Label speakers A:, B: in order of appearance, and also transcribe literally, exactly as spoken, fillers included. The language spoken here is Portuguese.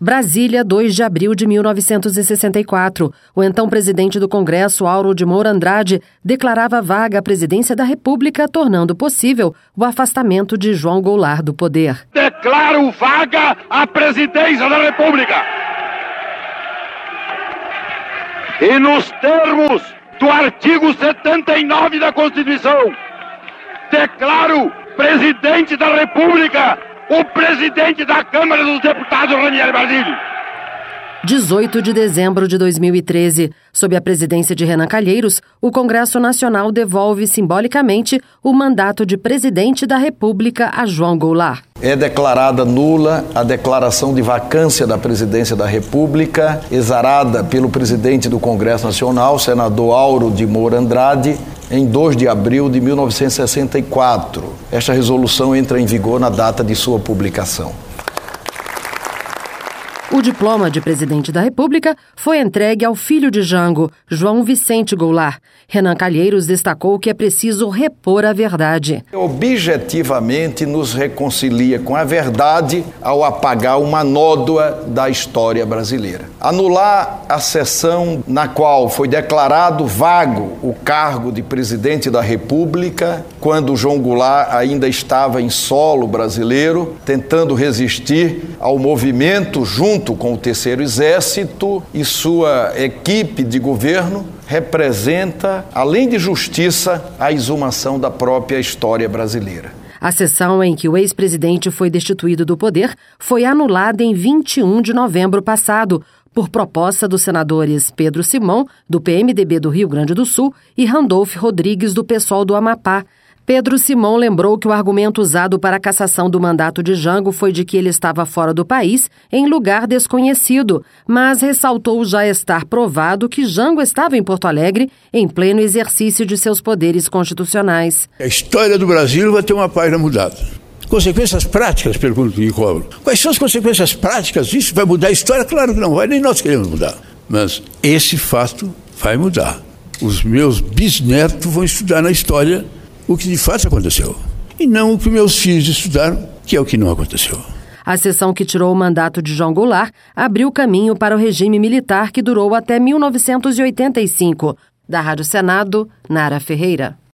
A: Brasília, dois de abril de mil novecentos e sessenta e quatro. O então presidente do Congresso, Auro de Moura Andrade, declarava vaga a presidência da República, tornando possível o afastamento de João Goulart do poder.
B: Declaro vaga a presidência da República. E nos termos do artigo setenta e nove da Constituição, declaro presidente da República o presidente da Câmara dos Deputados, Ranieri Basílio.
A: dezoito de dezembro de dois mil e treze, sob a presidência de Renan Calheiros, o Congresso Nacional devolve simbolicamente o mandato de presidente da República a João Goulart.
C: É declarada nula a declaração de vacância da presidência da República, exarada pelo presidente do Congresso Nacional, senador Auro de Moura Andrade, em dois de abril de mil novecentos e sessenta e quatro. Esta resolução entra em vigor na data de sua publicação.
A: O diploma de presidente da República foi entregue ao filho de Jango, João Vicente Goulart. Renan Calheiros destacou que é preciso repor a verdade.
C: Objetivamente nos reconcilia com a verdade ao apagar uma nódoa da história brasileira. Anular a sessão na qual foi declarado vago o cargo de presidente da República, quando João Goulart ainda estava em solo brasileiro, tentando resistir ao movimento junto com o Terceiro Exército e sua equipe de governo, representa, além de justiça, a exumação da própria história brasileira.
A: A sessão em que o ex-presidente foi destituído do poder foi anulada em vinte e um de novembro passado, por proposta dos senadores Pedro Simão, do P M D B do Rio Grande do Sul, e Randolfo Rodrigues, do PSOL do Amapá. Pedro Simão lembrou que o argumento usado para a cassação do mandato de Jango foi de que ele estava fora do país, em lugar desconhecido, mas ressaltou já estar provado que Jango estava em Porto Alegre, em pleno exercício de seus poderes constitucionais.
D: A história do Brasil vai ter uma página mudada. Consequências práticas, pergunto e cobro. Quais são as consequências práticas disso? Vai mudar a história? Claro que não vai, nem nós queremos mudar. Mas esse fato vai mudar. Os meus bisnetos vão estudar na história o que de fato aconteceu, e não o que meus filhos estudaram, que é o que não aconteceu.
A: A sessão que tirou o mandato de João Goulart abriu caminho para o regime militar que durou até mil novecentos e oitenta e cinco. Da Rádio Senado, Nara Ferreira.